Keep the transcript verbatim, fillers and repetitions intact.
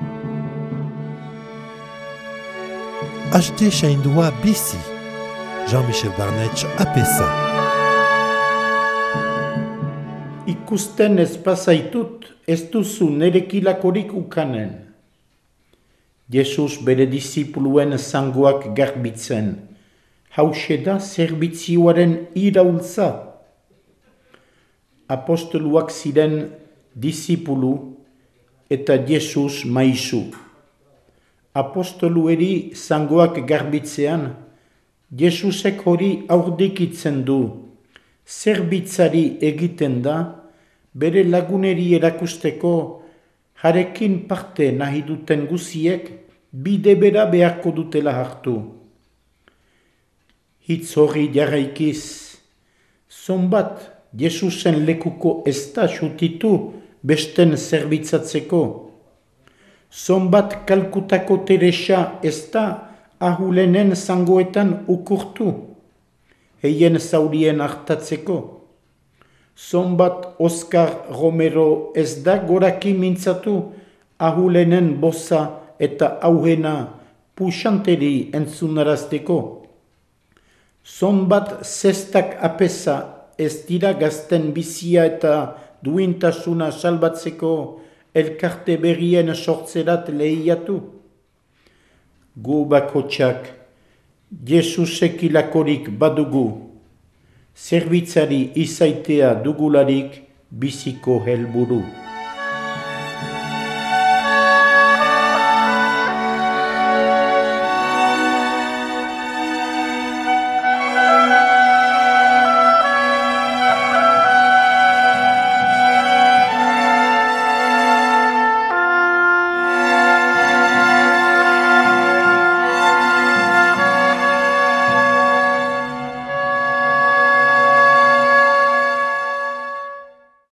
Aste saindua bizi, Jean-Michel Barnetx apesa. Ikusten ez pazaitut, ez duzu nerekilakorik ukanen. Jesus bere disipuluen zangoak garbitzen, hause da zerbitziuaren iraultza. Apostoluak ziren disipulu eta Jesus maisu. Apostolueri zangoak garbitzean, Jesusek hori aurdikitzen du. Zerbitzari egiten da, bere laguneri erakusteko, jarekin parte nahi duten guziek, bide bera beharko dutela hartu. Hitz hori jarraikiz, zonbat Jesusen lekuko ez da xutitu besten zerbitzatzeko. Zonbat Kalkutako Teresa ez da ahulenen zangoetan ukurtu, heien zaurien hartatzeko. Zonbat Oscar Romero ez da goraki mintzatu ahulenen boza eta auhena puxanteri entzunarazteko. Zonbat zestak apesa ez dira gazten bizia eta duintasuna salbatzeko elkarte berrien sortzerat lehiatu. Gu bakotxak, Jesusek ilakorik badugu, zerbitzari izaitea dugularik biziko helburu.